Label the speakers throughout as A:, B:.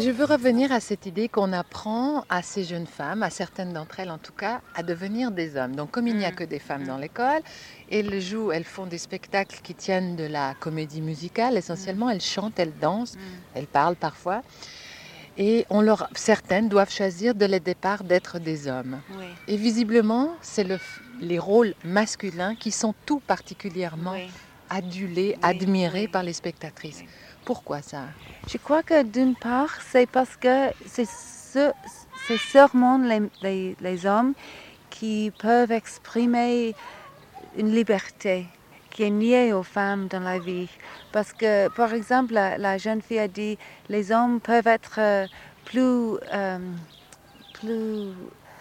A: Je veux revenir à cette idée qu'on apprend à ces jeunes femmes, à certaines d'entre elles en tout cas, à devenir des hommes. Donc comme il n'y a que des femmes dans l'école, elles font des spectacles qui tiennent de la comédie musicale. Essentiellement, elles chantent, elles dansent, elles parlent parfois. Et certaines doivent choisir dès le départ d'être des hommes.
B: Oui,
A: Et visiblement, c'est les rôles masculins qui sont tout particulièrement
B: oui,
A: adulés,
B: oui,
A: admirés
B: oui,
A: par les spectatrices.
B: oui.
A: Pourquoi ça?
B: Je crois que d'une part, c'est parce que c'est seulement les hommes qui peuvent exprimer une liberté qui est niée aux femmes dans la vie. Parce que, par exemple, la jeune fille a dit, les hommes peuvent être plus, plus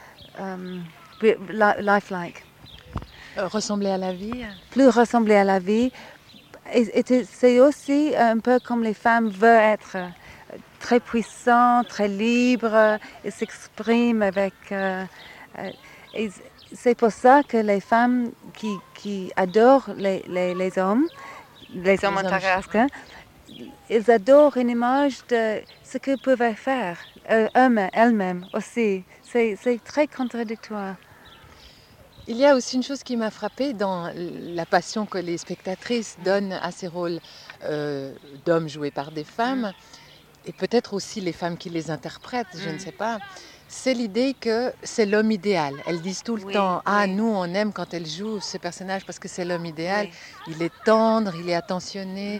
B: lifelike,
A: Ressembler à la vie?
B: plus ressembler à la vie. Et c'est aussi un peu comme les femmes veulent être très puissantes, très libres, et s'expriment avec... et c'est pour ça que les femmes qui adorent les hommes Madagascar, ils adorent une image de ce qu'ils peuvent faire, elles-mêmes aussi. C'est très contradictoire.
A: Il y a aussi une chose qui m'a frappée dans la passion que les spectatrices donnent à ces rôles d'hommes joués par des femmes, et peut-être aussi les femmes qui les interprètent, je ne sais pas. C'est l'idée que c'est l'homme idéal. Elles disent tout le temps, nous on aime quand elles jouent ce personnage parce que c'est l'homme idéal. Oui. Il est tendre, il est attentionné,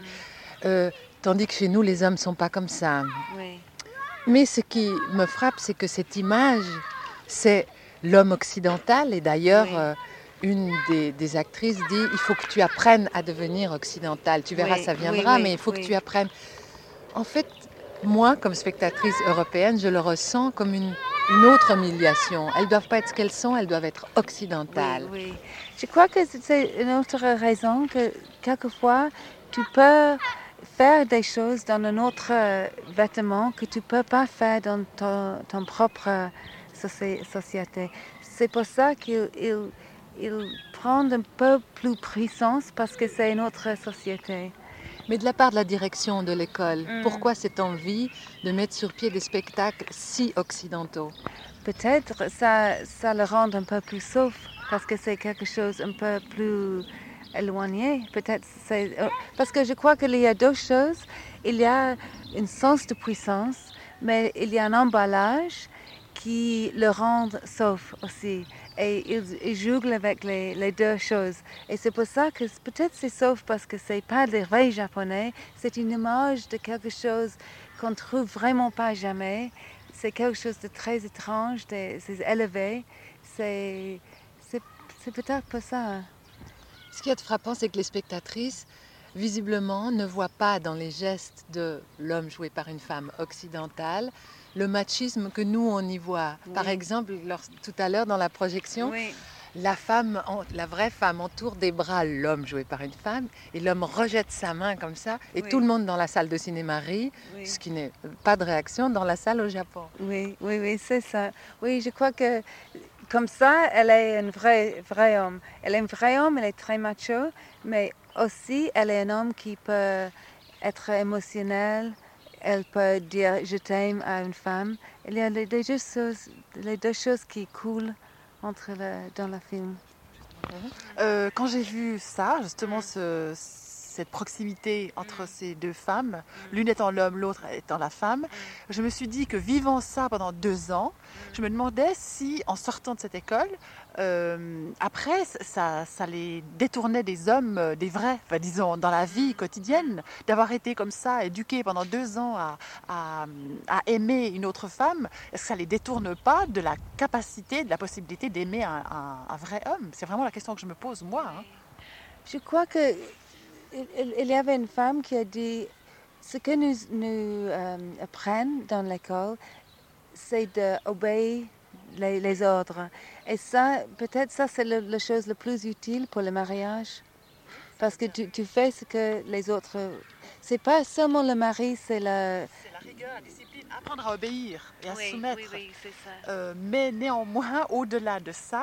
A: tandis que chez nous les hommes ne sont pas comme ça.
B: Oui.
A: Mais ce qui me frappe, c'est que cette image, c'est l'homme occidental. Et d'ailleurs, une des actrices dit, il faut que tu apprennes à devenir occidental. Tu verras, ça viendra, mais il faut que tu apprennes. En fait, moi, comme spectatrice européenne, je le ressens comme une autre humiliation. Elles ne doivent pas être ce qu'elles sont, elles doivent être occidentales.
B: Oui. Je crois que c'est une autre raison que quelquefois, tu peux faire des choses dans un autre vêtement que tu ne peux pas faire dans ton propre société. C'est pour ça qu'ils prennent un peu plus puissance parce que c'est une autre société.
A: Mais de la part de la direction de l'école, pourquoi cette envie de mettre sur pied des spectacles si occidentaux?
B: Peut-être ça le rend un peu plus sauf parce que c'est quelque chose un peu plus éloigné. Peut-être parce que je crois qu'il y a deux choses. Il y a un sens de puissance, mais il y a un emballage qui le rend sauf aussi. Et ils jouent avec les deux choses. Et c'est pour ça que peut-être c'est sauf parce que c'est pas des vrais japonais. C'est une image de quelque chose qu'on trouve vraiment pas jamais. C'est quelque chose de très étrange, c'est élevé. C'est peut-être pas ça.
A: Ce qui est frappant, c'est que les spectatrices, visiblement, ne voient pas dans les gestes de l'homme joué par une femme occidentale le machisme que nous, on y voit. Oui. Par exemple, tout à l'heure, dans la projection, la vraie femme entoure des bras l'homme joué par une femme et l'homme rejette sa main comme ça et tout le monde dans la salle de cinéma rit, ce qui n'est pas de réaction dans la salle au Japon.
B: Oui, c'est ça. Oui, je crois que comme ça, elle est un vrai homme. Elle est un vrai homme, elle est très macho, mais aussi elle est un homme qui peut être émotionnel. Elle peut dire je t'aime à une femme. Il y a les deux choses qui coulent dans le film.
C: Quand j'ai vu ça, justement, cette proximité entre ces deux femmes, l'une étant l'homme, l'autre étant la femme, je me suis dit que vivant ça pendant 2 ans, je me demandais si, en sortant de cette école, après, ça les détournait des hommes, des vrais, enfin, disons, dans la vie quotidienne, d'avoir été comme ça, éduqués pendant 2 ans à aimer une autre femme. Est-ce que ça les détourne pas de la capacité, de la possibilité d'aimer un vrai homme? C'est vraiment la question que je me pose, moi. Hein.
B: Je crois que il y avait une femme qui a dit ce que nous apprennent dans l'école, c'est d'obéir les ordres. Et ça, peut-être ça, c'est la chose la plus utile pour le mariage. Parce que tu fais ce que les autres... C'est pas seulement le mari, c'est la...
C: C'est la rigueur, la discipline, apprendre à obéir et à se soumettre.
B: Oui, c'est ça.
C: Mais néanmoins, au-delà de ça,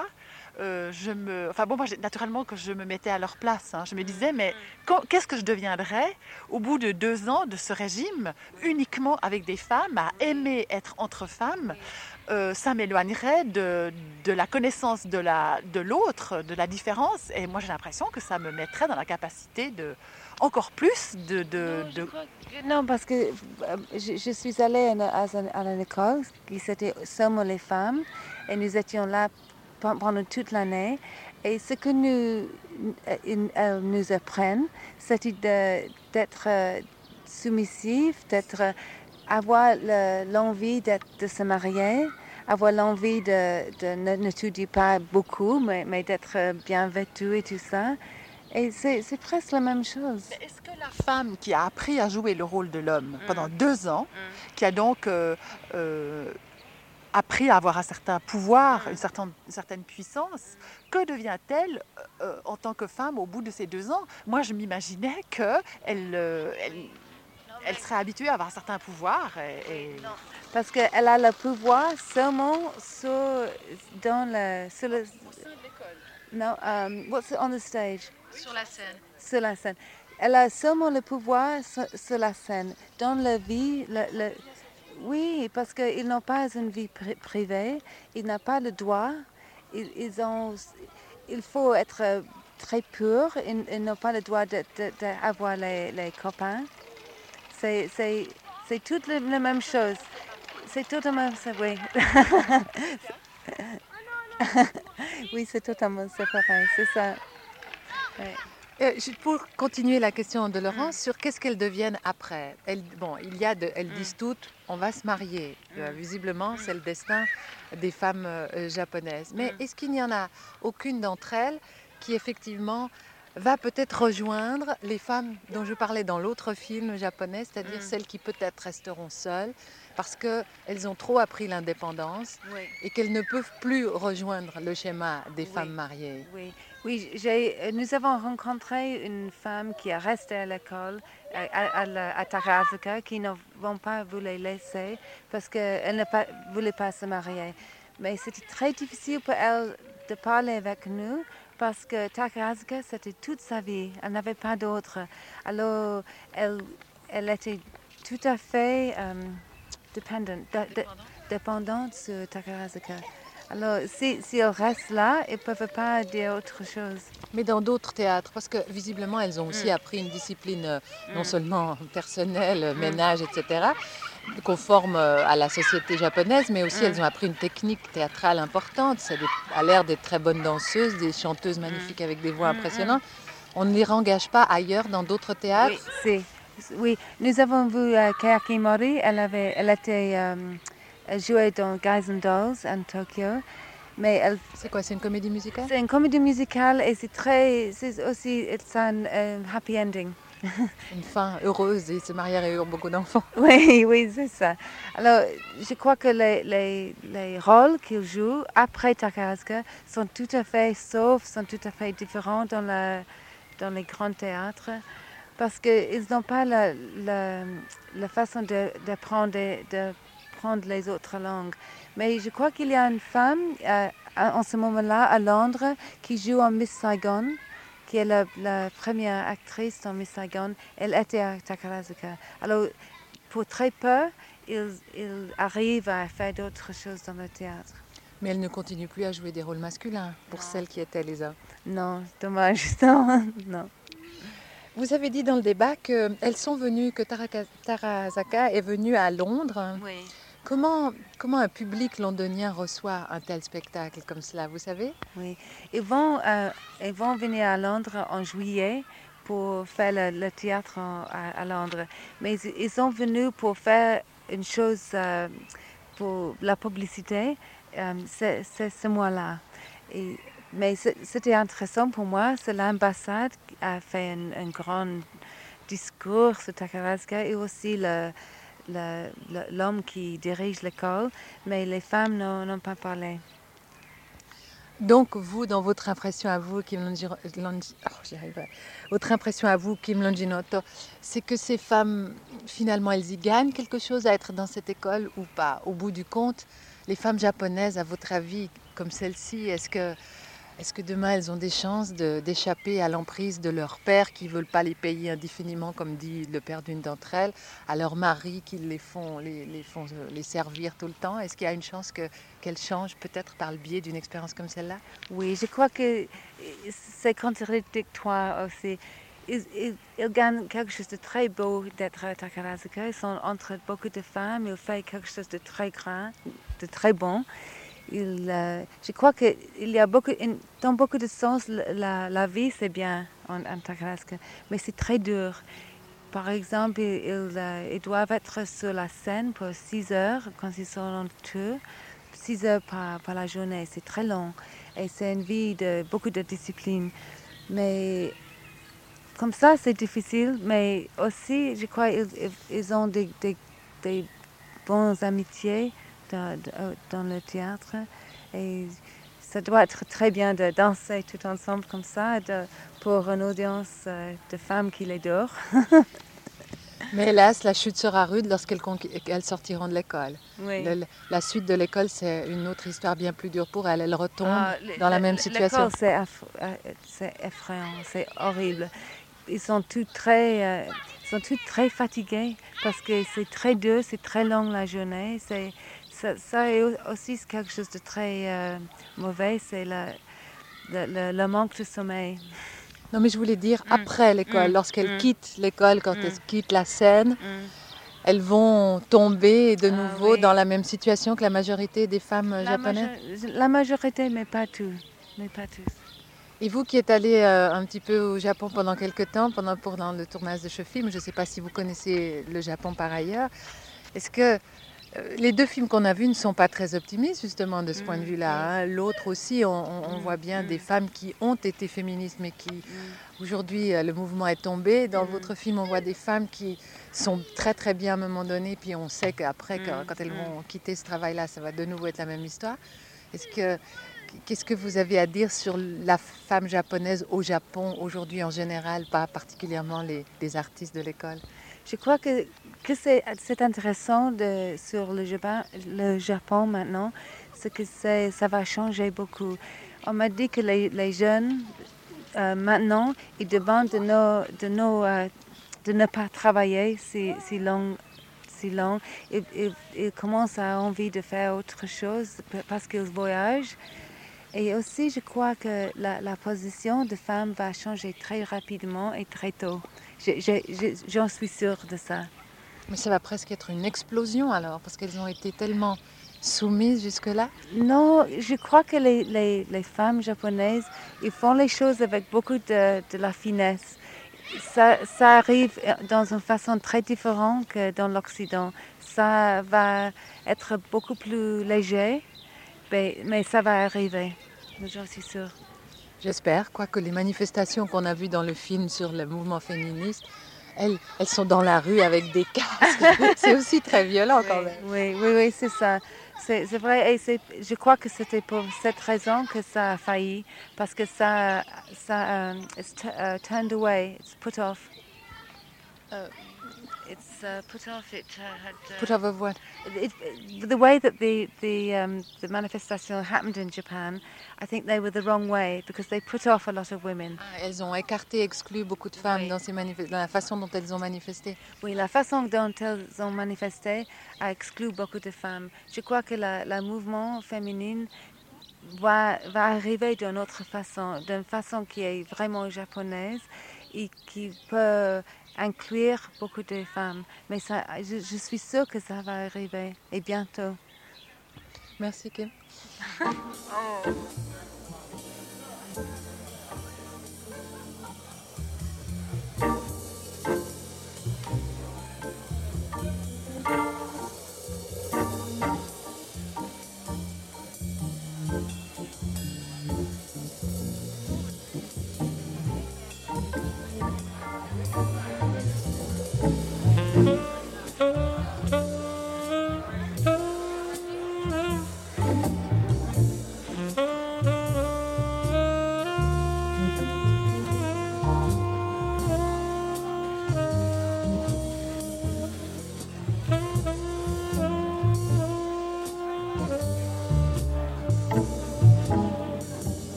C: naturellement que je me mettais à leur place. Hein. Je me disais, mais qu'est-ce que je deviendrais au bout de 2 ans de ce régime, uniquement avec des femmes, à aimer être entre femmes? Ça m'éloignerait de la connaissance de l'autre, de la différence. Et moi, j'ai l'impression que ça me mettrait dans la capacité de encore plus
B: Non, parce que je suis allée à une école qui c'était seulement les femmes et nous étions là pendant toute l'année. Et ce que elles nous apprennent, c'était d'être soumissive, avoir l'envie de se marier, avoir l'envie de n'étudier pas beaucoup, mais d'être bien vêtue et tout ça. Et c'est presque la même chose.
C: Mais est-ce que la femme qui a appris à jouer le rôle de l'homme pendant 2 ans, qui a donc appris à avoir un certain pouvoir, une certaine puissance, que devient-elle en tant que femme au bout de ces 2 ans? Moi, je m'imaginais qu'elle elle serait habituée à avoir un certain pouvoir.
B: Non, parce qu'elle a le pouvoir seulement dans le... Sur le,
A: Au sein de l'école,
B: non, what's on the stage?
A: sur la scène.
B: Sur la scène. Elle a seulement le pouvoir sur la scène. Dans la vie, oui, parce qu'ils n'ont pas une vie privée, ils n'ont pas le droit, il faut être très pur, ils n'ont pas le droit d'avoir les copains. C'est toute la même chose. C'est totalement ça, oui. Oui, c'est totalement séparé, c'est ça. Ouais.
A: Pour continuer la question de Laurence sur qu'est-ce qu'elles deviennent après. Elles disent toutes, on va se marier. Visiblement, c'est le destin des femmes japonaises. Mais est-ce qu'il n'y en a aucune d'entre elles qui effectivement va peut-être rejoindre les femmes dont je parlais dans l'autre film japonais, c'est-à-dire celles qui peut-être resteront seules parce qu'elles ont trop appris l'indépendance et qu'elles ne peuvent plus rejoindre le schéma des femmes mariées.
B: Oui, nous avons rencontré une femme qui est restée à l'école à Takarazuka, qui ne vont pas vous les laisser parce qu'elle ne voulait pas se marier. Mais c'était très difficile pour elle de parler avec nous parce que Takarazuka, c'était toute sa vie. Elle n'avait pas d'autre. Alors, elle était tout à fait dépendante sur Takarazuka. Alors, si elles restent là, elles ne peuvent pas dire autre chose.
A: Mais dans d'autres théâtres, parce que visiblement, elles ont aussi appris une discipline non seulement personnelle, ménage, etc., conforme à la société japonaise, mais aussi elles ont appris une technique théâtrale importante. Ça a l'air d'être très bonnes danseuses, des chanteuses magnifiques avec des voix impressionnantes. On ne les engage pas ailleurs dans d'autres théâtres?
B: Oui, nous avons vu Kayaki Mori, elle était... Elle jouait dans Guys and Dolls en Tokyo. Mais
A: c'est quoi, c'est une comédie musicale?
B: C'est une comédie musicale et c'est aussi un happy ending.
A: Une fin heureuse, et se marièrent et eurent beaucoup d'enfants.
B: Oui, c'est ça. Alors, je crois que les rôles qu'ils jouent après Takarazuka sont tout à fait sont tout à fait différents dans les grands théâtres parce qu'ils n'ont pas la façon d'apprendre prendre les autres langues. Mais je crois qu'il y a une femme en ce moment-là à Londres qui joue en Miss Saigon, qui est la première actrice dans Miss Saigon. Elle était à Takarazuka. Alors, pour très peu, ils arrivent à faire d'autres choses dans le théâtre.
A: Mais elle ne continue plus à jouer des rôles masculins pour celles qui étaient les hommes.
B: Non, dommage. Non.
A: Vous avez dit dans le débat qu'elles sont venues, que Takarazuka est venue à Londres.
B: Oui.
A: Comment un public londonien reçoit un tel spectacle comme cela, vous savez?
B: Oui, ils vont venir à Londres en juillet pour faire le théâtre à Londres. Mais ils sont venus pour faire une chose pour la publicité, c'est ce mois-là. Mais c'était intéressant pour moi, c'est l'ambassade qui a fait un grand discours sur Takarazuka et aussi l'homme qui dirige l'école, mais les femmes n'ont pas parlé.
A: Donc vous, dans votre impression à vous, Kim Longinotto, c'est que ces femmes, finalement, elles y gagnent quelque chose à être dans cette école ou pas? Au bout du compte, les femmes japonaises, à votre avis, comme celle-ci, est-ce que Est-ce que demain elles ont des chances d'échapper à l'emprise de leur père qui ne veulent pas les payer indéfiniment, comme dit le père d'une d'entre elles, à leur mari qui font les servir tout le temps? Est-ce qu'il y a une chance qu'elles changent peut-être par le biais d'une expérience comme celle-là?
B: Oui, je crois que c'est contradictoire aussi. Ils gagnent quelque chose de très beau d'être à Takarazuka. Ils sont entre beaucoup de femmes. Ils font quelque chose de très grand, de très bon. Je crois qu'il y a dans beaucoup de sens, la vie c'est bien en Takarazuka, mais c'est très dur. Par exemple, ils doivent être sur la scène pour 6 heures quand ils sont en tour. 6 heures par la journée, c'est très long. Et c'est une vie de beaucoup de discipline. Mais comme ça, c'est difficile. Mais aussi, je crois qu'ils ont des bonnes amitiés dans le théâtre. Et ça doit être très bien de danser tout ensemble comme ça pour une audience de femmes qui les adorent.
A: Mais hélas, la chute sera rude lorsqu'elles sortiront de l'école.
B: Oui.
A: La suite de l'école, c'est une autre histoire bien plus dure pour elles. Elles retombent dans la même situation.
B: L'école, c'est effrayant, c'est horrible. Ils sont tous très fatigués parce que c'est très dur, c'est très long la journée. Ça est aussi quelque chose de très mauvais, c'est le manque de sommeil.
A: Non, mais je voulais dire après l'école, lorsqu'elles quittent l'école, quand elles quittent la scène, elles vont tomber de nouveau dans la même situation que la majorité des femmes japonaises.
B: La majorité, mais pas tous.
A: Et vous qui êtes allé un petit peu au Japon pendant quelques temps, pendant le tournage de ce film, je ne sais pas si vous connaissez le Japon par ailleurs, est-ce que les deux films qu'on a vus ne sont pas très optimistes justement de ce point de vue-là, hein. L'autre aussi, on voit bien des femmes qui ont été féministes mais qui aujourd'hui le mouvement est tombé. Dans votre film, on voit des femmes qui sont très très bien à un moment donné, puis on sait qu'après, quand elles vont quitter ce travail-là, ça va de nouveau être la même histoire. Qu'est-ce que vous avez à dire sur la femme japonaise au Japon aujourd'hui en général, pas particulièrement les artistes de l'école?
B: Je crois que c'est intéressant sur le Japon maintenant, c'est que ça va changer beaucoup. On m'a dit que les jeunes, maintenant, ils demandent de ne pas travailler si long. Ils commencent à envie de faire autre chose parce qu'ils voyagent. Et aussi, je crois que la position de femme va changer très rapidement et très tôt. J'en suis sûre de ça.
A: Mais ça va presque être une explosion alors, parce qu'elles ont été tellement soumises jusque-là.
B: Non, je crois que les femmes japonaises, ils font les choses avec beaucoup de la finesse. Ça arrive dans une façon très différente que dans l'Occident. Ça va être beaucoup plus léger, mais ça va arriver, j'en suis sûre.
A: J'espère, quoique les manifestations qu'on a vues dans le film sur le mouvement féministe, elles sont dans la rue avec des casques. C'est aussi très violent quand même.
B: Oui, c'est ça. C'est vrai, et je crois que c'était pour cette raison que ça a failli, parce que ça it's turned away, it's put off. It's put off. It had
A: Put off of what?
B: the way that the manifestation happened in Japan. I think they were the wrong way because they put off a lot of women.
A: Elles ont écarté, exclu beaucoup de femmes dans la façon dont elles ont manifesté.
B: Oui, la façon dont elles ont manifesté a exclu beaucoup de femmes. Je crois que le mouvement féminin va arriver d'une autre façon, d'une façon qui est vraiment japonaise et qui peut inclure beaucoup de femmes. Mais je suis sûre que ça va arriver et bientôt.
A: Merci Kim.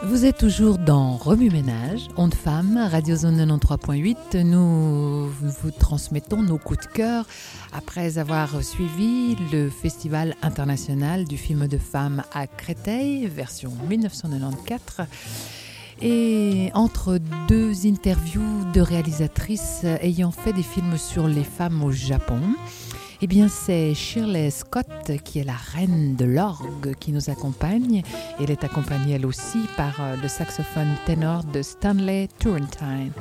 D: Vous êtes toujours dans Remue Ménage, Ondes Femmes, Radio Zone 93.8. Nous vous transmettons nos coups de cœur après avoir suivi le Festival international du film de femmes à Créteil, version 1994. Et entre deux interviews de réalisatrices ayant fait des films sur les femmes au Japon, eh bien, c'est Shirley Scott qui est la reine de l'orgue qui nous accompagne. Elle est accompagnée elle aussi par le saxophone ténor de Stanley Turrentine.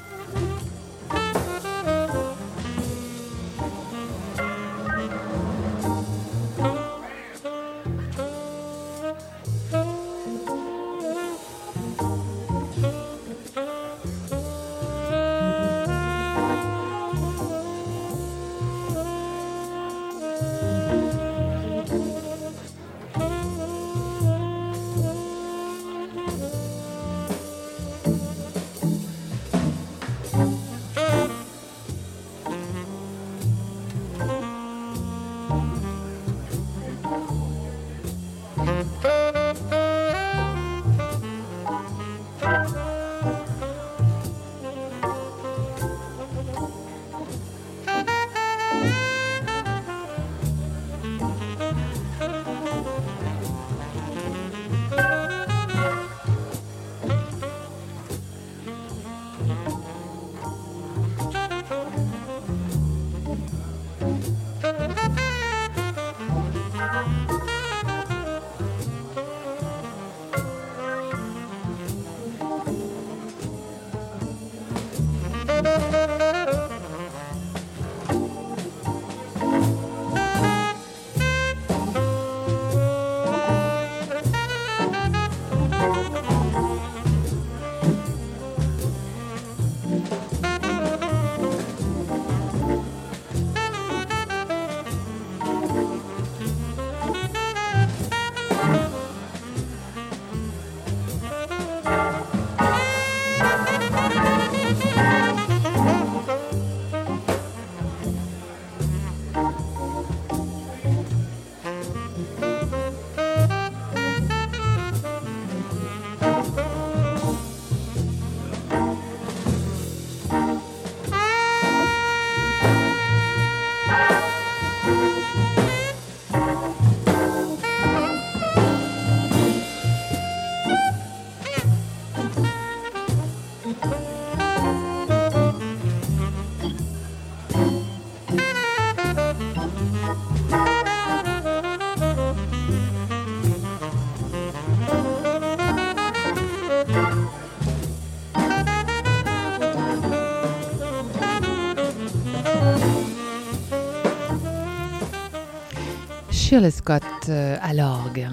D: Shirley Scott à l'orgue.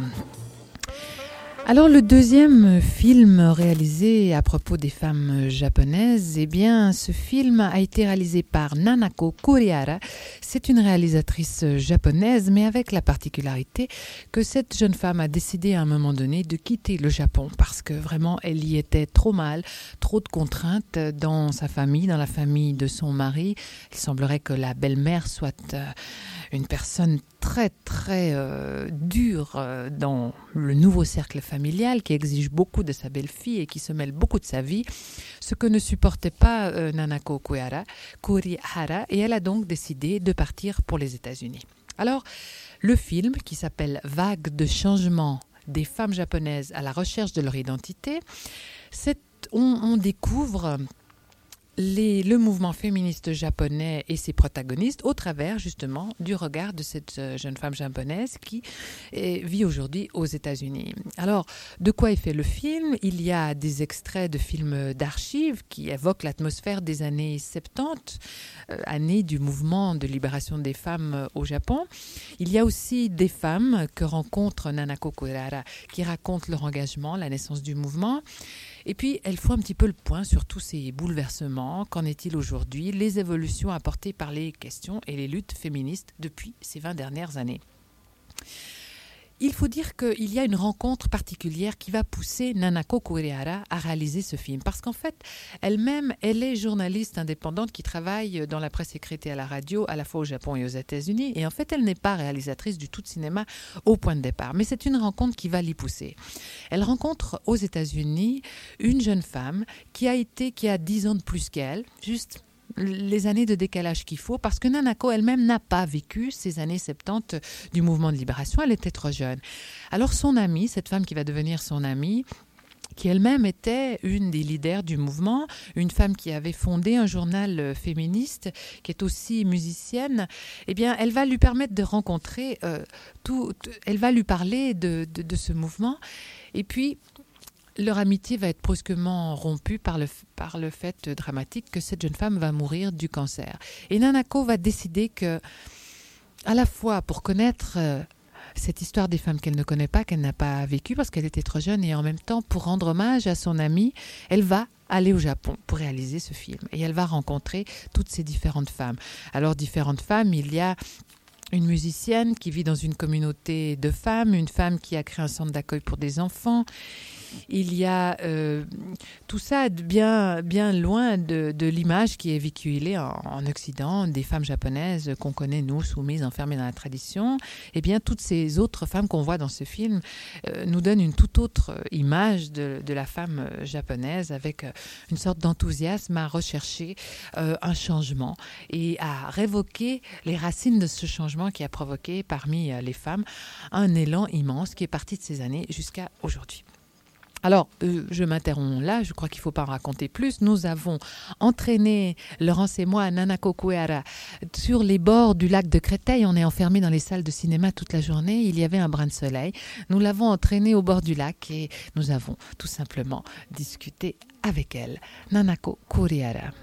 D: Alors le deuxième film réalisé à propos des femmes japonaises, eh bien ce film a été réalisé par Nanako Kurihara. C'est une réalisatrice japonaise, mais avec la particularité que cette jeune femme a décidé à un moment donné de quitter le Japon parce que vraiment elle y était trop mal, trop de contraintes dans sa famille, dans la famille de son mari. Il semblerait que la belle-mère soit une personne très très dure dans le nouveau cercle familial, qui exige beaucoup de sa belle-fille et qui se mêle beaucoup de sa vie, ce que ne supportait pas Nanako Kurihara, et elle a donc décidé de partir pour les États-Unis. Alors, le film, qui s'appelle Vague de changement des femmes japonaises à la recherche de leur identité, on découvre le mouvement féministe japonais et ses protagonistes au travers justement du regard de cette jeune femme japonaise qui vit aujourd'hui aux États-Unis. Alors, de quoi est fait le film ? Il y a des extraits de films d'archives qui évoquent l'atmosphère des années 70, années du mouvement de libération des femmes au Japon. Il y a aussi des femmes que rencontre Nanako Kurihara qui racontent leur engagement, la naissance du mouvement. Et puis, elle fait un petit peu le point sur tous ces bouleversements. Qu'en est-il aujourd'hui ? Les évolutions apportées par les questions et les luttes féministes depuis ces 20 dernières années. il faut dire qu'il y a une rencontre particulière qui va pousser Nanako Kurihara à réaliser ce film. Parce qu'en fait, elle-même, elle est journaliste indépendante qui travaille dans la presse écrite et à la radio, à la fois au Japon et aux États-Unis. Et en fait, elle n'est pas réalisatrice du tout de cinéma au point de départ. Mais c'est une rencontre qui va l'y pousser. Elle rencontre aux États-Unis une jeune femme qui a 10 ans de plus qu'elle, juste les années de décalage qu'il faut, parce que Nanako elle-même n'a pas vécu ces années 70 du mouvement de libération, elle était trop jeune. Alors son amie, cette femme qui va devenir son amie, qui elle-même était une des leaders du mouvement, une femme qui avait fondé un journal féministe, qui est aussi musicienne, eh bien, elle va lui permettre de rencontrer elle va lui parler de ce mouvement, et puis leur amitié va être brusquement rompue par le fait dramatique que cette jeune femme va mourir du cancer. Et Nanako va décider que, à la fois pour connaître cette histoire des femmes qu'elle ne connaît pas, qu'elle n'a pas vécue parce qu'elle était trop jeune, et en même temps pour rendre hommage à son amie, elle va aller au Japon pour réaliser ce film. Et elle va rencontrer toutes ces différentes femmes. Alors, différentes femmes, il y a une musicienne qui vit dans une communauté de femmes, une femme qui a créé un centre d'accueil pour des enfants. Il y a tout ça bien loin de l'image qui est véhiculée en Occident, des femmes japonaises qu'on connaît, nous, soumises, enfermées dans la tradition. Eh bien, toutes ces autres femmes qu'on voit dans ce film nous donnent une toute autre image de la femme japonaise, avec une sorte d'enthousiasme à rechercher un changement et à révoquer les racines de ce changement qui a provoqué parmi les femmes un élan immense qui est parti de ces années jusqu'à aujourd'hui. Alors, je m'interromps là, je crois qu'il ne faut pas en raconter plus. Nous avons entraîné, Laurence et moi, Nanako Kurihara, sur les bords du lac de Créteil. On est enfermés dans les salles de cinéma toute la journée. Il y avait un brin de soleil. Nous l'avons entraînée au bord du lac et nous avons tout simplement discuté avec elle. Nanako Kurihara.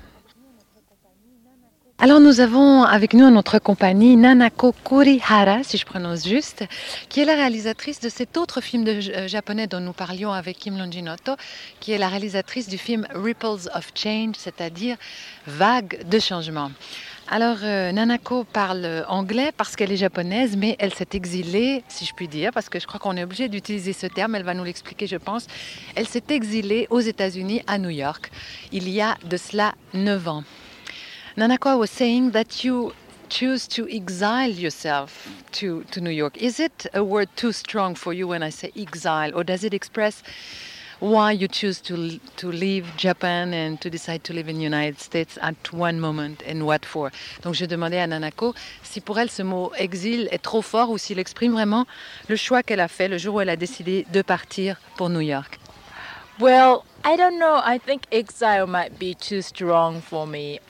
A: Alors nous avons avec nous en notre compagnie Nanako Kurihara, si je prononce juste, qui est la réalisatrice de cet autre film japonais dont nous parlions avec Kim Longinoto, qui est la réalisatrice du film Ripples of Change, c'est-à-dire vagues de changement. Alors Nanako parle anglais parce qu'elle est japonaise, mais elle s'est exilée, si je puis dire, parce que je crois qu'on est obligé d'utiliser ce terme, elle va nous l'expliquer je pense. Elle s'est exilée aux États-Unis, à New York, il y a de cela 9 ans. Nanako, I was saying that you choose to exile yourself to New York. Is it a word too strong for you when I say exile, or does it express why you choose to leave Japan and to decide to live in the United States at one moment, and what for? Donc je demandais à Nanako si pour elle ce mot exil est trop fort ou s'il exprime vraiment le choix qu'elle a fait le jour où elle a décidé de partir pour New York.
E: Well, I don't know. I think exile might be too strong for me.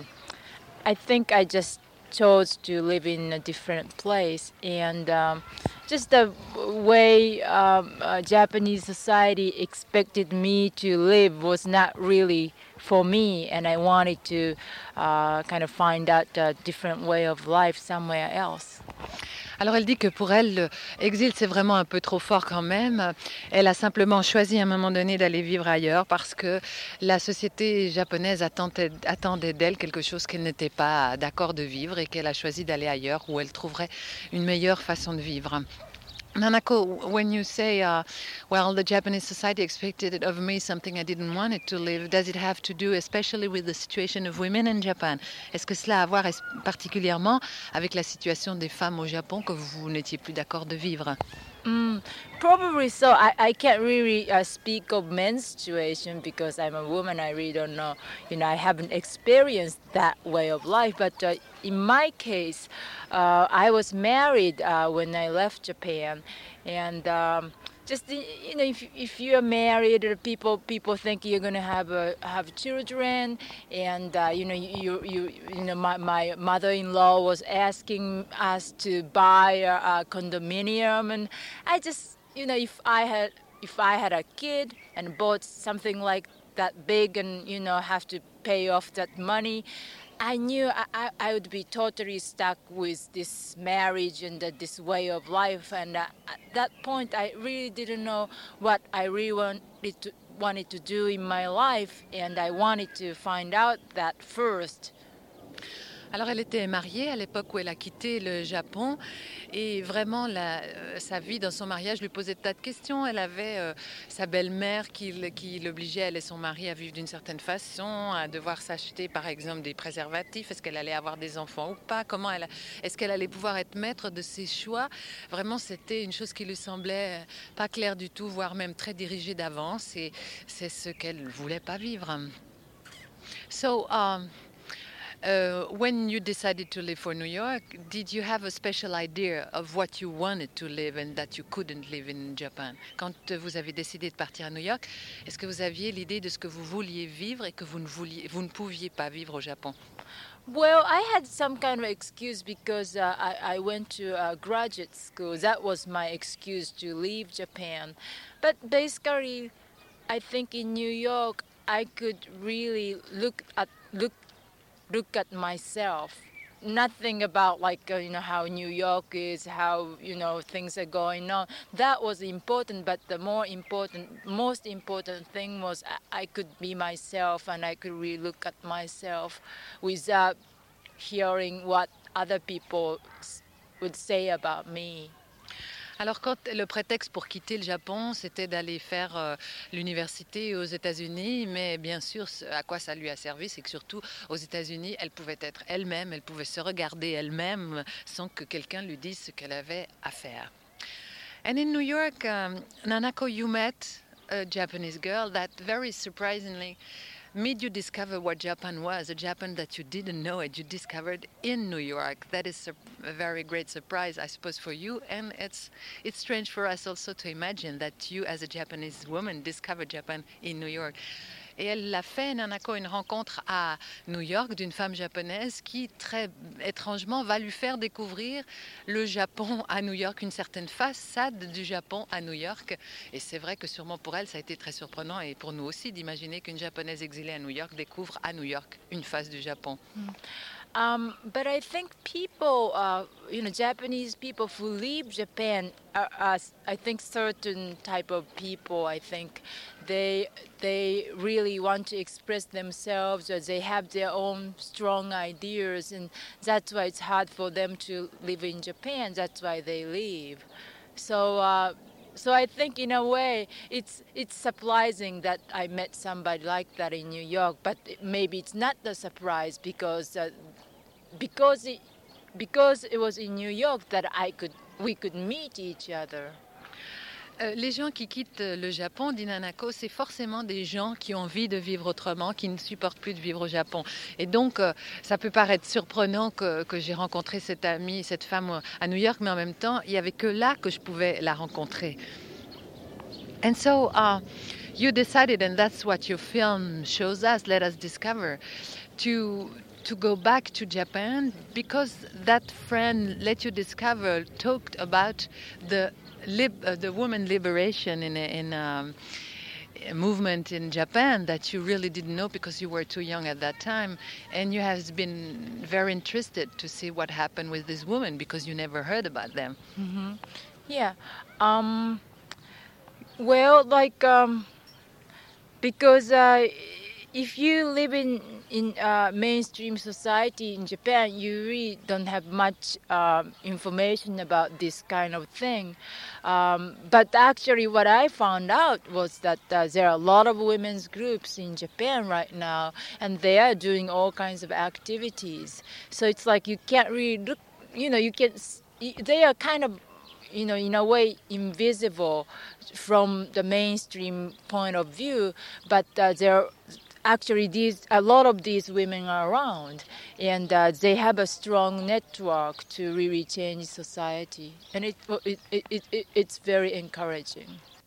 E: I think I just chose to live in a different place, and just the way Japanese society expected me to live was not really for me, and I wanted to kind of find out a different way of life somewhere else.
A: Alors elle dit que pour elle, l'exil c'est vraiment un peu trop fort quand même. Elle a simplement choisi à un moment donné d'aller vivre ailleurs parce que la société japonaise attendait d'elle quelque chose qu'elle n'était pas d'accord de vivre et qu'elle a choisi d'aller ailleurs où elle trouverait une meilleure façon de vivre. Nanako, when you say, well, the Japanese society expected of me something I didn't want it to live, does it have to do especially with the situation of women in Japan? Est-ce que cela a à voir particulièrement avec la situation des femmes au Japon que vous n'étiez plus d'accord de vivre?
E: Probably so. I can't really speak of men's situation because I'm a woman. I really don't know. I haven't experienced that way of life. But in my case, I was married when I left Japan, and just if you're married, people think you're gonna have children, and my mother-in-law was asking us to buy a condominium, and I just if I had a kid and bought something like that big and have to pay off that money, I knew I would be totally stuck with this marriage and this way of life, and at that point I really didn't know what I really wanted to do in my life, and I wanted to find out that first.
A: Alors elle était mariée à l'époque où elle a quitté le Japon et vraiment sa vie dans son mariage lui posait de tas de questions. Elle avait sa belle-mère qui l'obligeait, elle et son mari, à vivre d'une certaine façon, à devoir s'acheter par exemple des préservatifs. Est-ce qu'elle allait avoir des enfants ou pas? Est-ce qu'elle allait pouvoir être maître de ses choix? Vraiment c'était une chose qui lui semblait pas claire du tout, voire même très dirigée d'avance, et c'est ce qu'elle voulait pas vivre. So, when you decided to live for New York, did you have a special idea of what you wanted to live and that you couldn't live in Japan? Quand vous avez décidé de partir à New York, est-ce que vous aviez l'idée de ce que vous vouliez vivre et que vous ne pouviez pas vivre au Japon?
E: Well, I had some kind of excuse because I went to graduate school. That was my excuse to leave Japan. But basically, I think in New York, I could really look at myself. Nothing about how New York is, how things are going on. That was important, but the most important thing was I could be myself and I could really look at myself without hearing what other people would say about me.
A: Alors quand le prétexte pour quitter le Japon, c'était d'aller faire l'université aux États-Unis, mais bien sûr, à quoi ça lui a servi, c'est que surtout aux États-Unis, elle pouvait être elle-même, elle pouvait se regarder elle-même sans que quelqu'un lui dise ce qu'elle avait à faire. And in New York, Nanako, you met a Japanese girl that very surprisingly made you discover what Japan was, a Japan that you didn't know and you discovered in New York. That is a very great surprise, I suppose, for you, and it's strange for us also to imagine that you, as a Japanese woman, discovered Japan in New York. Et elle l'a fait, Nanako, une rencontre à New York d'une femme japonaise qui, très étrangement, va lui faire découvrir le Japon à New York, une certaine façade du Japon à New York. Et c'est vrai que sûrement pour elle, ça a été très surprenant, et pour nous aussi, d'imaginer qu'une Japonaise exilée à New York découvre à New York une face du Japon.
E: But I think people, Japanese people who leave Japan are I think, certain type of people. I think they really want to express themselves, or they have their own strong ideas, and that's why it's hard for them to live in Japan. That's why they leave. So. So I think in a way it's surprising that I met somebody like that in New York, but maybe it's not a surprise because it was in New York that we could meet each other.
A: Les gens qui quittent le Japon, dit Nanako, c'est forcément des gens qui ont envie de vivre autrement, qui ne supportent plus de vivre au Japon. Et donc, ça peut paraître surprenant que j'ai rencontré cette femme à New York, mais en même temps, il n'y avait que là que je pouvais la rencontrer. And so, you decided, and that's what your film shows us, let us discover, to go back to Japan because that friend let you discover, talked about the woman liberation in a movement in Japan that you really didn't know because you were too young at that time, and you have been very interested to see what happened with these women because you never heard about them.
E: Mm-hmm. Yeah. Well, because if you live in mainstream society in Japan, you really don't have much information about this kind of thing. But actually what I found out was that there are a lot of women's groups in Japan right now, and they are doing all kinds of activities. So it's like you can't really look, they are kind of, in a way invisible from the mainstream point of view, but actually a lot of these women are around, and they have a strong network to really change society, and it's very encouraging.